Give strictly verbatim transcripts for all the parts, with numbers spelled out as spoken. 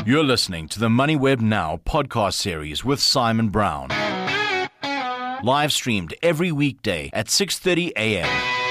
You're listening to the MoneyWeb Now podcast series with Simon Brown. Live streamed every weekday at six thirty a.m.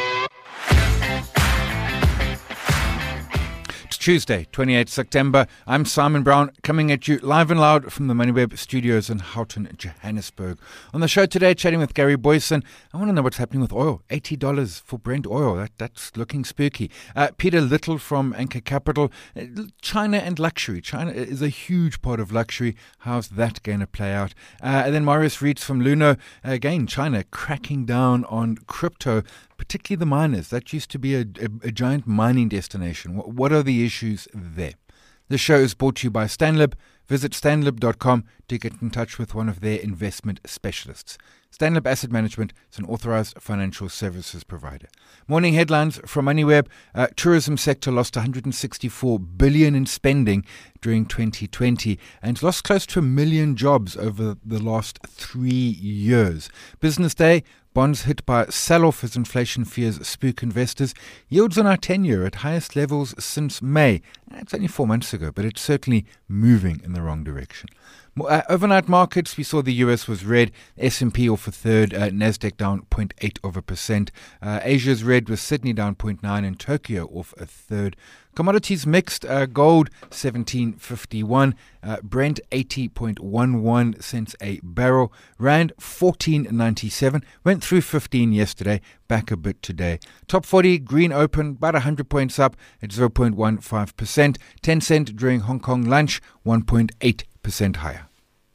Tuesday, twenty-eighth of September. I'm Simon Brown, coming at you live and loud from the MoneyWeb studios in Houghton, Johannesburg. On the show today, chatting with Gary Boyson. I want to know what's happening with oil. eighty dollars for Brent oil. That, that's looking spooky. Uh, Peter Little from Anchor Capital. China and luxury. China is a huge part of luxury. How's that going to play out? Uh, and then Marius Reitz from Luno. Again, China cracking down on crypto, particularly the miners. That used to be a, a, a giant mining destination. What, what are the issues there? The show is brought to you by Stanlib. Visit stanlib dot com to get in touch with one of their investment specialists. Stanlib Asset Management is an authorized financial services provider. Morning headlines from MoneyWeb. Uh, tourism sector lost one hundred sixty-four billion dollars in spending during twenty twenty and lost close to a million jobs over the last three years. Business Day. Bonds hit by sell-off as inflation fears spook investors. Yields on our ten-year at highest levels since May. It's only four months ago, but it's certainly moving in the wrong direction. Uh, overnight markets, we saw the U S was red, S and P off a third, uh, Nasdaq down zero point eight of a percent. Uh, Asia's red with Sydney down zero point nine and Tokyo off a third. Commodities mixed, uh, gold seventeen fifty-one, uh, Brent eighty point one one cents a barrel, Rand fourteen ninety-seven, went through fifteen yesterday, back a bit today. Top forty, green open, about one hundred points up at zero point one five percent, ten cent during Hong Kong lunch, one point eight percent higher.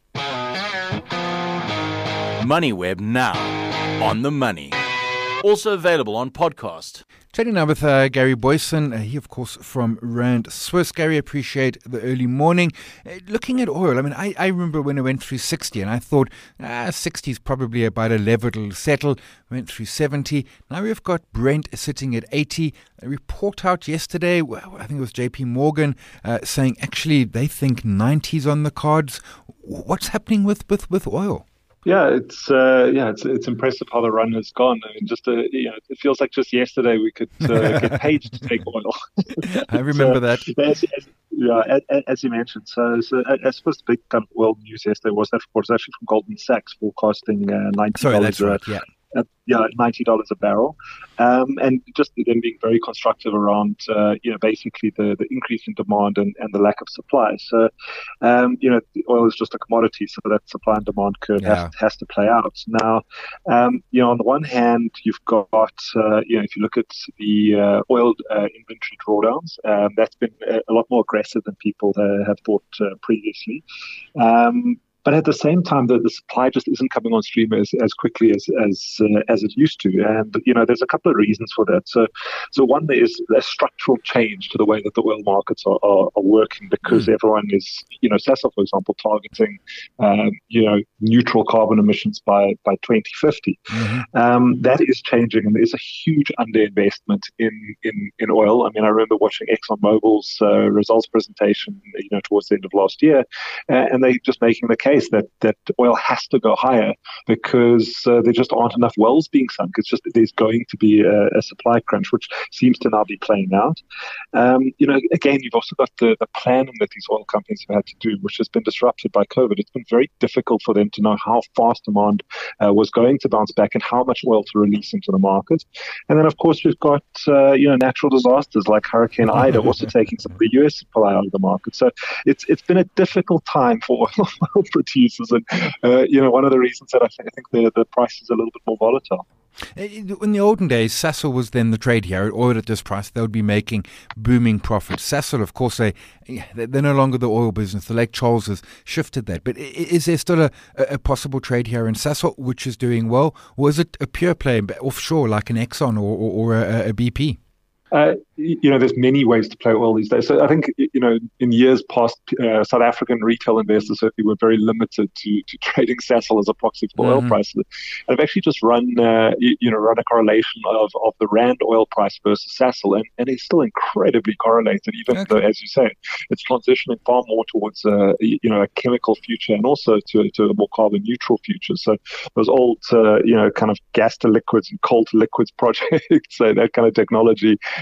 MoneyWeb Now, on the money. Also available on podcast. Chatting now with uh, Gary Boyson, uh, he of course from Rand Swiss. Gary, appreciate the early morning. Uh, looking at oil, I mean, I, I remember when it went through sixty and I thought ah, sixty is probably about a level it'll settle. Went through seventy. Now we've got Brent sitting at eighty. A report out yesterday, well, I think it was J P Morgan, uh, saying actually they think ninety's on the cards. What's happening with, with, with oil? Yeah, it's uh, yeah, it's it's impressive how the run has gone. I mean, just uh, you know, it feels like just yesterday we could uh, get paid to take oil. I remember so, that. As, as, yeah, as, as you mentioned. So, so I suppose the big kind of world news yesterday was that report actually from Goldman Sachs forecasting uh, ninety dollars. Sorry, that's right. Yeah. At, yeah, ninety dollars a barrel, um, and just then being very constructive around, uh, you know, basically the, the increase in demand and, and the lack of supply. So, um, you know, oil is just a commodity, so that supply and demand curve yeah. has, has to play out. Now, um, you know, on the one hand, you've got, uh, you know, if you look at the uh, oil uh, inventory drawdowns, um, that's been a, a lot more aggressive than people uh, have thought uh, previously. Um, But at the same time, the, the supply just isn't coming on stream as, as quickly as as uh, as it used to, and you know there's a couple of reasons for that. So, so one there is a structural change to the way that the oil markets are, are, are working because mm. everyone is, you know, Sasol, for example, targeting um, you know neutral carbon emissions by by twenty fifty. Mm-hmm. Um, that is changing, and there's a huge underinvestment in in in oil. I mean, I remember watching ExxonMobil's uh, results presentation, you know, towards the end of last year, uh, and they just making the case that that oil has to go higher because uh, there just aren't enough wells being sunk. It's just that there's going to be a, a supply crunch, which seems to now be playing out. Um, you know, again, you've also got the, the planning that these oil companies have had to do, which has been disrupted by COVID. It's been very difficult for them to know how fast demand uh, was going to bounce back and how much oil to release into the market. And then, of course, we've got uh, you know natural disasters like Hurricane Ida also taking some of the U S supply out of the market. So it's it's been a difficult time for oil producers, and uh, you know one of the reasons that I, th- I think the the price is a little bit more volatile. In the olden days, Sasol was then the trade hero. Oil at this price, they would be making booming profits. Sasol, of course, they they're no longer the oil business. The Lake Charles has shifted that. But is there still a, a possible trade here in Sasol, which is doing well, or is it a pure play offshore like an Exxon or or, or a, a B P? Uh, you know, there's many ways to play oil these days. So I think, you know, in years past, uh, South African retail investors certainly were very limited to, to trading Sasol as a proxy for mm-hmm. oil prices. I've actually just run, uh, you, you know, run a correlation of, of the Rand oil price versus Sasol, and, and it's still incredibly correlated, even okay. though, as you say, it's transitioning far more towards, uh, you know, a chemical future and also to, to a more carbon neutral future. So those old, uh, you know, kind of gas to liquids and coal to liquids projects, so that kind of technology,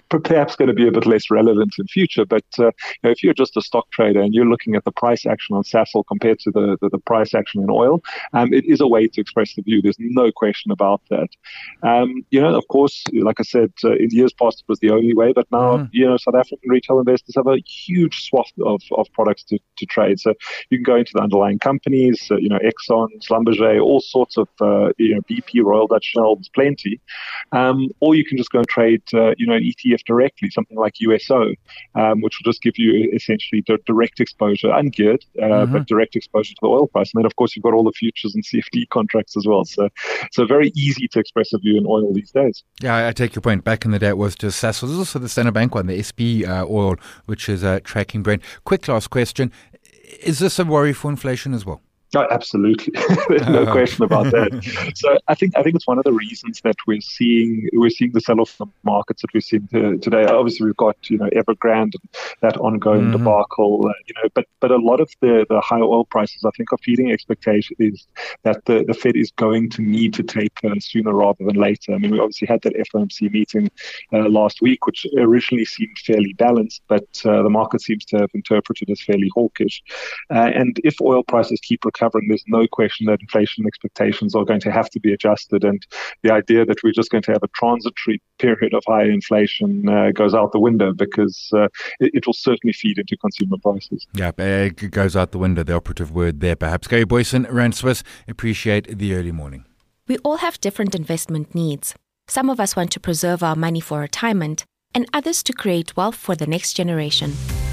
perhaps going to be a bit less relevant in future. But uh, you know, if you're just a stock trader and you're looking at the price action on Sasol compared to the, the, the price action in oil, um, it is a way to express the view. There's no question about that. Um, you know, of course, like I said, uh, in years past, it was the only way. But now, mm. you know, South African retail investors have a huge swath of, of products to, to trade. So you can go into the underlying companies, uh, you know, Exxon, Schlumberger, all sorts of, uh, you know, B P, Royal Dutch Shell, there's plenty. Um, or you can just go and trade, uh, you know, an E T F directly, something like U S O, um, which will just give you essentially the direct exposure, ungeared, uh, mm-hmm. but direct exposure to the oil price. And then, of course, you've got all the futures and C F D contracts as well. So, so very easy to express a view in oil these days. Yeah, I take your point. Back in the day, it was just Sasol. There's also the Standard Bank one, the S P uh, oil, which is uh, tracking Brent. Quick last question. Is this a worry for inflation as well? Oh, absolutely. There's no uh-huh. question about that. So I think I think it's one of the reasons that we're seeing we're seeing the sell-off in the markets that we're seeing to, today. Obviously, we've got you know Evergrande and that ongoing mm-hmm. debacle. Uh, you know, but but a lot of the, the higher oil prices, I think, are feeding expectations that the, the Fed is going to need to take uh, sooner rather than later. I mean, we obviously had that F O M C meeting uh, last week, which originally seemed fairly balanced, but uh, the market seems to have interpreted as fairly hawkish. Uh, and if oil prices keep recovering, there's no question that inflation expectations are going to have to be adjusted, and the idea that we're just going to have a transitory period of high inflation uh, goes out the window, because uh, it, it will certainly feed into consumer prices. Yeah, it goes out the window, the operative word there perhaps. Gary Boyson, Rand Swiss, appreciate the early morning. We all have different investment needs. Some of us want to preserve our money for retirement, and others to create wealth for the next generation.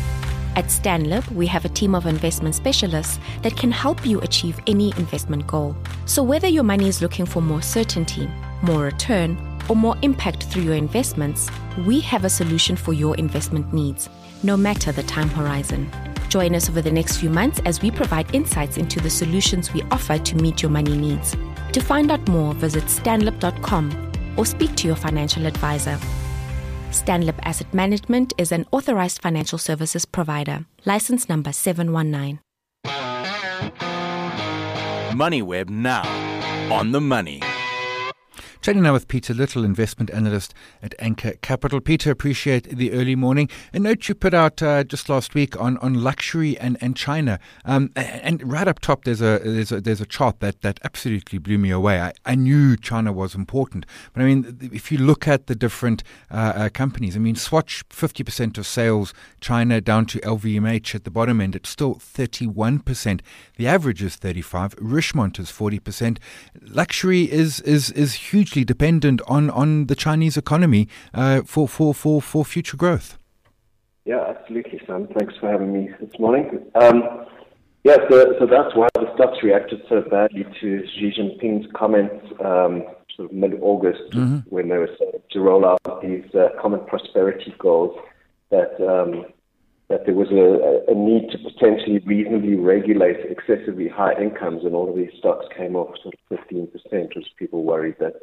At Stanlib, we have a team of investment specialists that can help you achieve any investment goal. So whether your money is looking for more certainty, more return, or more impact through your investments, we have a solution for your investment needs, no matter the time horizon. Join us over the next few months as we provide insights into the solutions we offer to meet your money needs. To find out more, visit stanlib dot com or speak to your financial advisor. Stanlib Asset Management is an authorized financial services provider. License number seven one nine. MoneyWeb now. On the money. Chatting now with Peter Little, investment analyst at Anchor Capital. Peter, appreciate the early morning. A note you put out uh, just last week on, on luxury and, and China. Um, and right up top, there's a there's a, there's a chart that, that absolutely blew me away. I, I knew China was important. But I mean, if you look at the different uh, uh, companies, I mean, Swatch, fifty percent of sales, China down to L V M H at the bottom end, it's still thirty-one percent. The average is thirty-five. Richemont is forty percent. Luxury is, is, is hugely dependent on, on the Chinese economy uh, for, for, for, for future growth. Yeah, absolutely, Sam. Thanks for having me this morning. Um, yeah, so, so that's why the stocks reacted so badly to Xi Jinping's comments um, sort of mid-August mm-hmm. when they were starting to roll out these uh, common prosperity goals that um, that there was a, a need to potentially reasonably regulate excessively high incomes, and all of these stocks came off sort of fifteen percent, as people worried that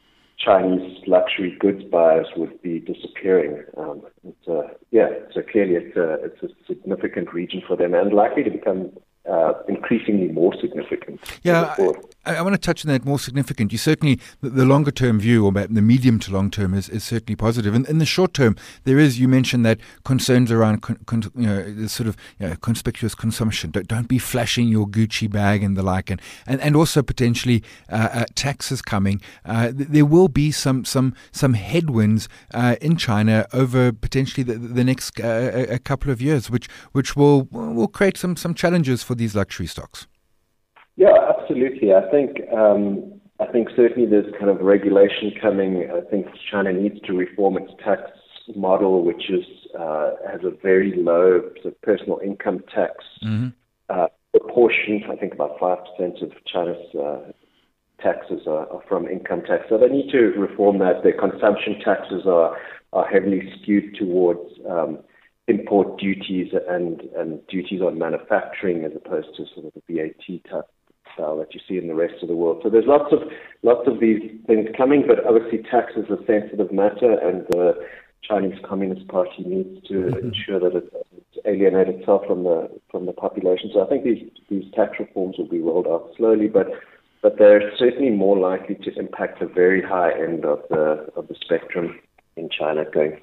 Chinese luxury goods buyers would be disappearing. Um, it's, uh, yeah, so clearly it's a, it's a significant region for them and likely to become uh, increasingly more significant. Yeah, I, I want to touch on that more significant. You certainly, the, the longer term view, or the medium to long term, is, is certainly positive. And in the short term, there is, you mentioned that concerns around con, con, you know, this sort of you know, conspicuous consumption. Don't, don't be flashing your Gucci bag and the like, and and, and also potentially uh, uh, taxes coming. Uh, there will be some some some headwinds uh, in China over potentially the, the next uh, a couple of years, which which will will create some some challenges for these luxury stocks. Yeah, absolutely. I think um, I think certainly there's kind of regulation coming. I think China needs to reform its tax model, which is uh, has a very low sort of personal income tax mm-hmm. uh, proportion. I think about five percent of China's uh, taxes are, are from income tax. So they need to reform that. Their consumption taxes are are heavily skewed towards um, import duties and, and duties on manufacturing, as opposed to sort of the V A T type style that you see in the rest of the world. So there's lots of lots of these things coming, but obviously tax is a sensitive matter, and the Chinese Communist Party needs to mm-hmm. ensure that it doesn't alienate itself from the from the population. So I think these these tax reforms will be rolled out slowly, but but they're certainly more likely to impact the very high end of the of the spectrum in China going forward.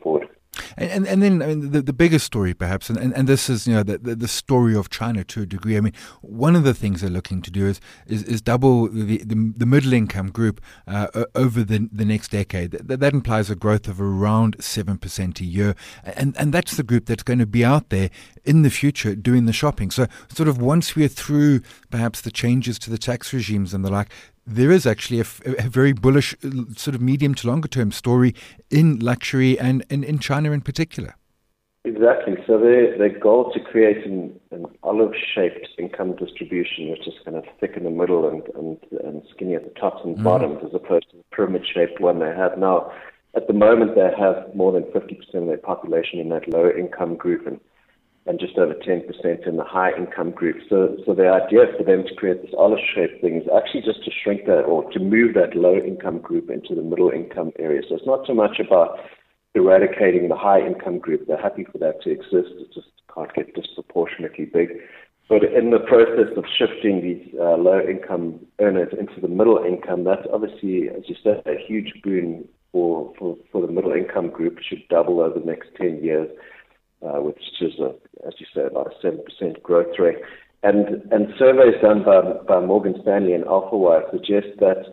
And, and and then I mean, the the bigger story perhaps, and, and, and this is you know the, the the story of China to a degree. I mean, one of the things they're looking to do is is, is double the, the the middle income group uh, over the the next decade. That, that implies a growth of around seven percent a year, and and that's the group that's going to be out there in the future doing the shopping. So sort of once we're through perhaps the changes to the tax regimes and the like, there is actually a, a very bullish sort of medium to longer term story in luxury and in, in China in particular. Exactly. So their, their goal to create an, an olive-shaped income distribution, which is kind of thick in the middle and, and, and skinny at the tops and mm. bottoms, as opposed to the pyramid-shaped one they have now. At the moment, they have more than fifty percent of their population in that low-income group, and and just over ten percent in the high-income group. So so the idea for them to create this olive-shaped thing is actually just to shrink that, or to move that low-income group into the middle-income area. So it's not so much about eradicating the high-income group. They're happy for that to exist. It just can't get disproportionately big. But in the process of shifting these uh, low-income earners into the middle income, that's obviously, as you said, a huge boon for, for, for the middle-income group. It should double over the next ten years. Uh, which is, a, as you say, about a seven percent growth rate. And and surveys done by, by Morgan Stanley and AlphaWire suggest that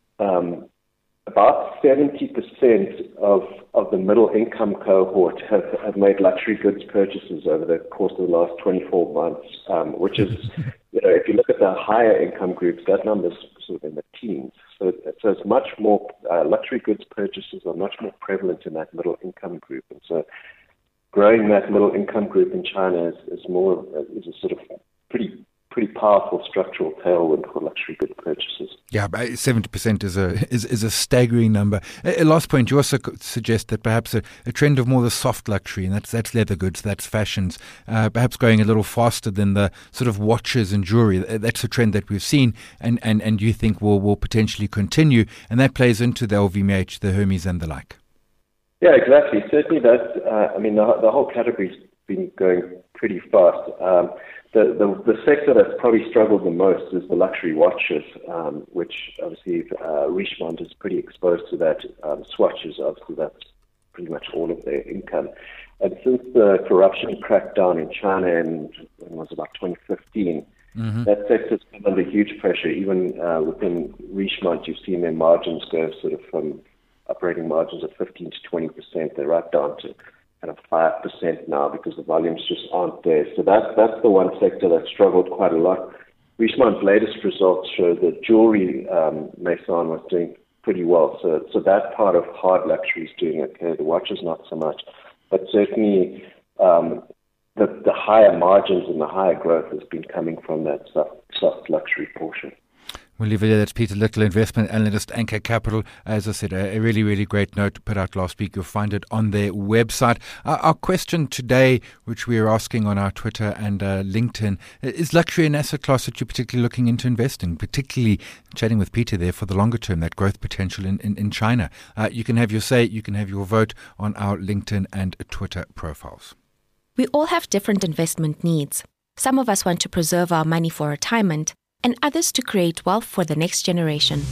um, about seventy percent of, of the middle-income cohort have, have made luxury goods purchases over the course of the last twenty-four months, um, which is, you know, if you look at the higher-income groups, that number's sort of in the teens. So, so it's much more, uh, luxury goods purchases are much more prevalent in that middle-income group. And so growing that middle income group in China is, is more is a sort of pretty pretty powerful structural tailwind for luxury good purchases. Yeah, seventy percent is a is, is a staggering number. A, a last point, you also suggest that perhaps a, a trend of more the soft luxury, and that's that's leather goods, that's fashions, uh, perhaps going a little faster than the sort of watches and jewelry. That's a trend that we've seen, and, and, and you think will will potentially continue, and that plays into the L V M H, the Hermes, and the like. Yeah, exactly. Certainly that, uh, I mean, the, the whole category's been going pretty fast. Um, the, the the sector that's probably struggled the most is the luxury watches, um, which obviously uh, Richemont is pretty exposed to that. Um, Swatches, obviously, that's pretty much all of their income. And since the corruption crackdown in China in, it was about twenty fifteen, mm-hmm. that sector's been under huge pressure. Even uh, within Richemont, you've seen their margins go sort of from operating margins of fifteen to twenty percent. They're right down to kind of five percent now because the volumes just aren't there. So that's, that's the one sector that struggled quite a lot. Richemont's latest results show that jewelry um, Maison was doing pretty well. So, so that part of hard luxury is doing okay. The watches not so much. But certainly um, the, the higher margins and the higher growth has been coming from that soft, soft luxury portion. We'll leave it there. That's Peter Little, investment analyst, Anchor Capital. As I said, a, a really, really great note put out last week. You'll find it on their website. Uh, our question today, which we are asking on our Twitter and uh, LinkedIn, is luxury an asset class that you're particularly looking into investing, particularly chatting with Peter there for the longer term, that growth potential in, in, in China. Uh, you can have your say, you can have your vote on our LinkedIn and Twitter profiles. We all have different investment needs. Some of us want to preserve our money for retirement, and others to create wealth for the next generation.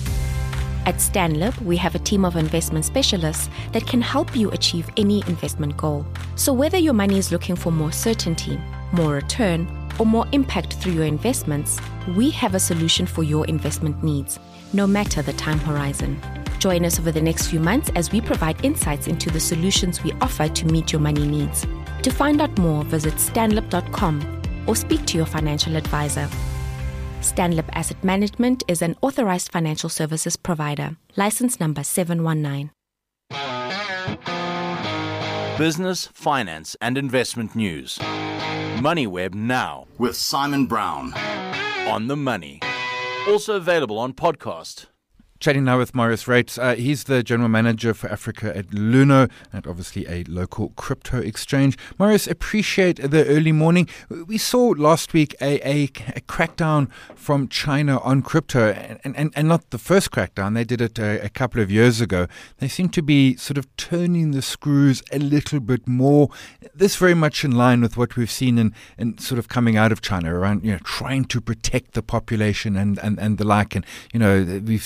At Stanlib, we have a team of investment specialists that can help you achieve any investment goal. So whether your money is looking for more certainty, more return, or more impact through your investments, we have a solution for your investment needs, no matter the time horizon. Join us over the next few months as we provide insights into the solutions we offer to meet your money needs. To find out more, visit stanlib dot com or speak to your financial advisor. Stanlib Asset Management is an authorized financial services provider. License number seven one nine. Business, finance, and investment news. MoneyWeb Now with Simon Brown. On the money. Also available on podcast. Chatting now with Marius Rates. Uh, he's the General Manager for Africa at Luno, and obviously a local crypto exchange. Marius, appreciate the early morning. We saw last week a, a, a crackdown from China on crypto, and, and, and not the first crackdown. They did it a, a couple of years ago. They seem to be sort of turning the screws a little bit more. This very much in line with what we've seen in, in sort of coming out of China around, you know, trying to protect the population and, and, and the like. And, you know, we've seen it in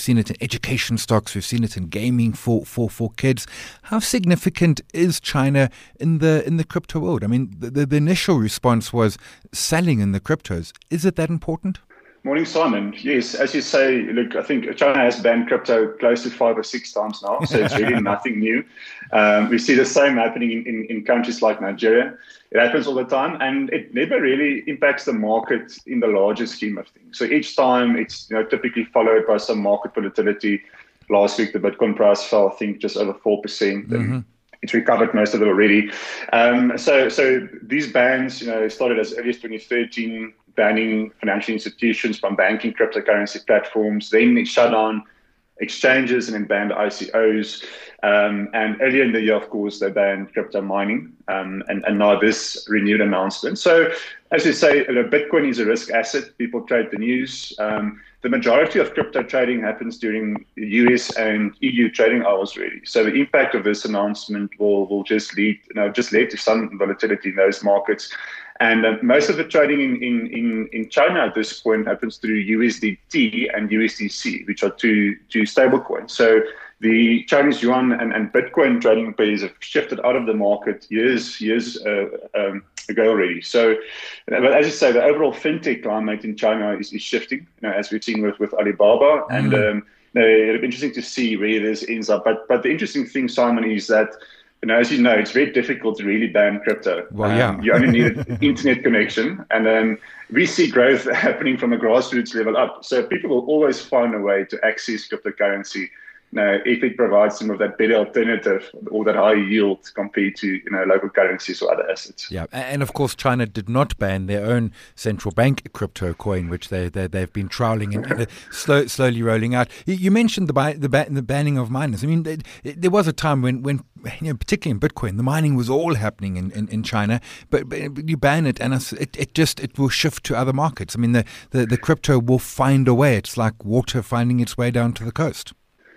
education stocks. We've seen it in gaming for, for, for kids. How significant is China in the in the crypto world? I mean, the, the, the initial response was selling in the cryptos. Is it that important? Morning, Simon. Yes, as you say, look, I think China has banned crypto close to five or six times now, so it's really nothing new. Um, we see the same happening in, in, in countries like Nigeria. It happens all the time, and it never really impacts the market in the larger scheme of things. So each time it's you know, typically followed by some market volatility. Last week, the Bitcoin price fell, I think, just over four percent. Mm-hmm. It's recovered most of it already. Um, so, so these bans, you know, started as early as twenty thirteen, banning financial institutions from banking cryptocurrency platforms. Then it shut down exchanges and then banned I C Os. Um, and earlier in the year, of course, they banned crypto mining. Um, and, and now this renewed announcement. So, as you say, you know, Bitcoin is a risk asset. People trade the news. Um, the majority of crypto trading happens during U S and E U trading hours, really. So the impact of this announcement will will just lead, you know, just lead to some volatility in those markets. And uh, most of the trading in, in, in, in China at this point happens through U S D T and U S D C, which are two two stable coins. So the Chinese yuan and, and Bitcoin trading pairs have shifted out of the market years years uh, um, ago already. So, but as you say, the overall fintech climate in China is, is shifting, you know, as we've seen with, with Alibaba. Mm. And um, you know, it'll be interesting to see where this ends up. But but the interesting thing, Simon, is that, you know, as you know, it's very difficult to really ban crypto. Well, yeah. Um, you only need an internet connection. And then we see growth happening from a grassroots level up. So people will always find a way to access cryptocurrency. Now, if it provides some of that better alternative or that high yield compared to, you know, local currencies or other assets. Yeah, and of course, China did not ban their own central bank crypto coin, which they, they they've been trialing and, and slow, slowly rolling out. You mentioned the buy, the, ban, the banning of miners. I mean, it, it, there was a time when, when you know, particularly in Bitcoin, the mining was all happening in, in, in China, but, but you ban it, and it, it just it will shift to other markets. I mean, the, the the crypto will find a way. It's like water finding its way down to the coast.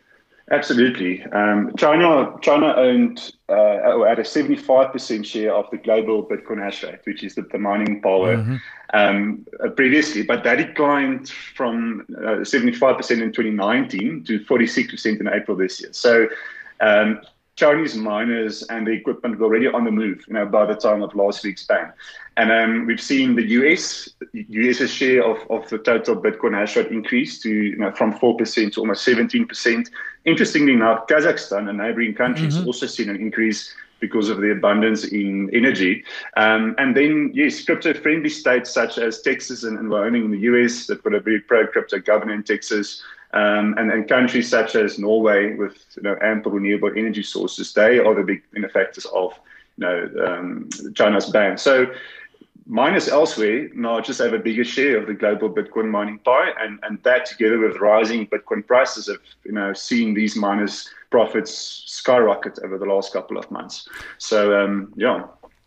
Absolutely. Um, China China owned uh, or had a seventy-five percent share of the global Bitcoin hash rate, which is the, the mining power mm-hmm. um, uh, previously, but that declined from uh, seventy-five percent in twenty nineteen to forty-six percent in April this year. So um, Chinese miners and the equipment were already on the move, you know, by the time of last week's ban. And um, we've seen the U S, US's share of, of the total Bitcoin hash rate increase to, you know, from four percent to almost seventeen percent. Interestingly now, Kazakhstan, a neighboring country, has mm-hmm. also seen an increase because of the abundance in energy. Um, and then, yes, crypto-friendly states such as Texas and, and Wyoming in the U S, they've got a very pro-crypto government in Texas. Um, and, and countries such as Norway with, you know, ample renewable energy sources, they are the big benefactors of, you know, um, China's ban. So miners elsewhere now just have a bigger share of the global Bitcoin mining pie, and, and that together with rising Bitcoin prices have, you know, seen these miners' profits skyrocket over the last couple of months. So, um, yeah.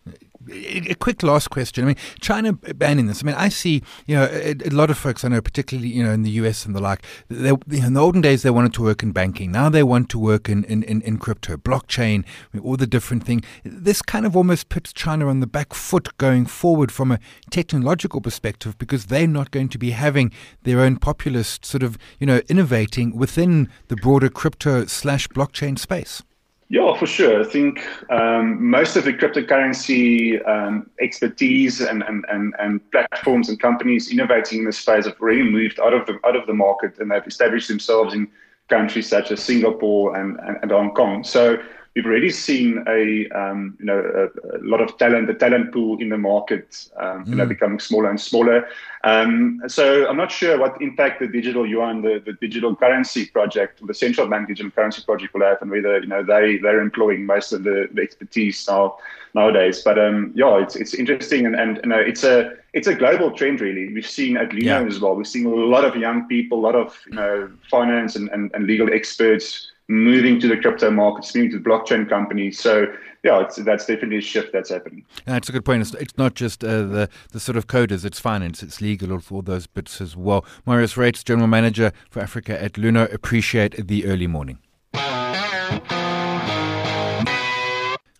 A quick last question. I mean, China banning this. I mean, I see, you know, a, a lot of folks I know, particularly, you know, in the U S and the like, they, in the olden days, they wanted to work in banking. Now they want to work in, in, in, in crypto, blockchain, all the different things. This kind of almost puts China on the back foot going forward from a technological perspective, because they're not going to be having their own populist sort of, you know, innovating within the broader crypto slash blockchain space. Yeah, for sure. I think um, most of the cryptocurrency um, expertise and, and, and, and platforms and companies innovating in this space have already moved out of the out of the market, and they've established themselves in countries such as Singapore and, and, and Hong Kong. So we've already seen a um, you know a, a lot of talent, the talent pool in the market, um, mm. you know, becoming smaller and smaller. Um, so I'm not sure what impact the digital yuan, the, the digital currency project, the central bank digital currency project will have, and whether, you know, they they're employing most of the, the expertise now nowadays. But um, yeah, it's it's interesting, and and you know, it's a it's a global trend really. We've seen at Lino yeah. as well. We've seen a lot of young people, a lot of, you know, finance and, and, and legal experts moving to the crypto markets, moving to the blockchain companies. So, yeah, it's, that's definitely a shift that's happening. And that's a good point. It's, it's not just uh, the, the sort of coders, it's finance, it's legal, all, all those bits as well. Marius Reitz, General Manager for Africa at Luno, appreciate the early morning.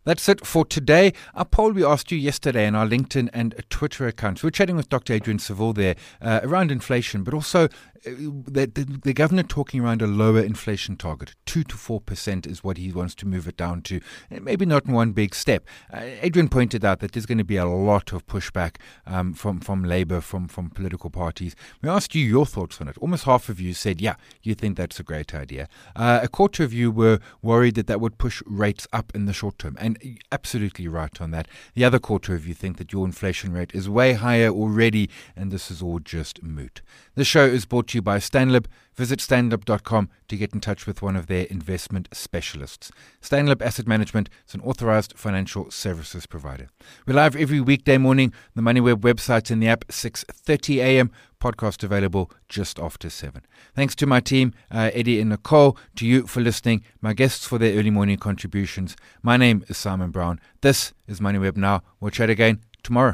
That's it for today. Our poll we asked you yesterday in our LinkedIn and Twitter accounts. We're chatting with Doctor Adrian Seville there uh, around inflation, but also The, the, the governor talking around a lower inflation target. two to four percent is what he wants to move it down to. Maybe not in one big step. Uh, Adrian pointed out that there's going to be a lot of pushback um, from, from Labour, from, from political parties. We asked you your thoughts on it. Almost half of you said, yeah, you think that's a great idea. Uh, a quarter of you were worried that that would push rates up in the short term. And absolutely right on that. The other quarter of you think that your inflation rate is way higher already, and this is all just moot. The show is brought to you by Stanlib. Visit stanlib dot com to get in touch with one of their investment specialists. Stanlib Asset Management is an authorized financial services provider. We're live every weekday morning. The MoneyWeb website and the app, six thirty a.m. Podcast available just after seven. Thanks to my team, uh, Eddie and Nicole, to you for listening, my guests for their early morning contributions. My name is Simon Brown. This is MoneyWeb Now. We'll chat again tomorrow.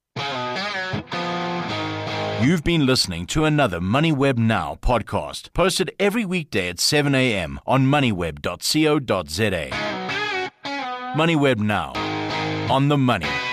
You've been listening to another MoneyWeb Now podcast, posted every weekday at seven a.m. on moneyweb dot co dot za. MoneyWeb Now, on the money.